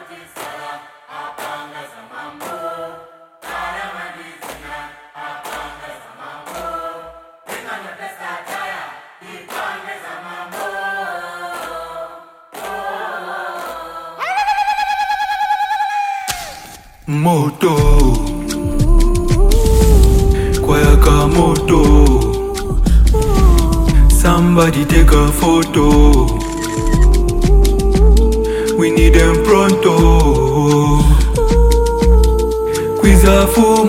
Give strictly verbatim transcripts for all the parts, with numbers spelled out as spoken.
Moto Kwayaka moto. Somebody take a photo. We need them pronto. Quiza fumo,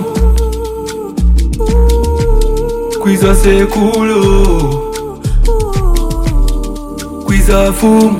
quiza seculo. Quiza fumo,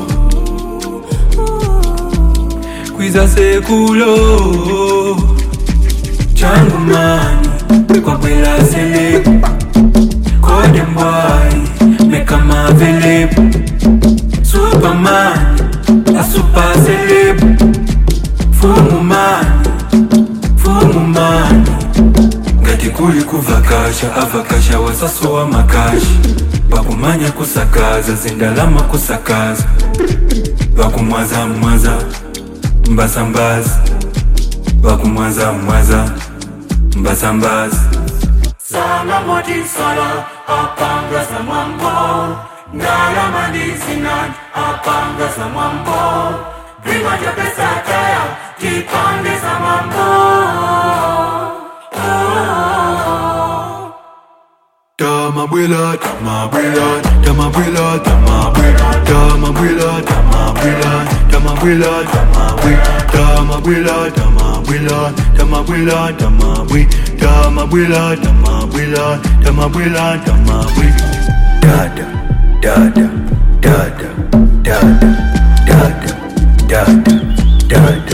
quiza seculo. Changu mani, kwa kwela selebu. Code boy, make a available. Superman, a super celeb. Fumu man, fumu man. Ngati kuli kuvakasha, avakasha wasaso wa makashi. Bakumanya kusakaza, zindalama kusakaza. Bakumwaza mwaza, mbasambazi. Bakumwaza mwaza, mbasambazi. Sama moti solo, apanga sa mambo. Ndala mandisinan, apanga sa mambo. Prima ya pesa kaya, tipande sa mambo. Tamabuela, tamabuela, tamabuela, tamabuela, tamabuela, tamabuela, tamabuela, tamabuela, tamabuela, tamabuela, tamabuela, tamabuela, tamabuela, tamabuela, tamabuela, tamabuela. Dada, dada, dada, dada, dada, dada, dada.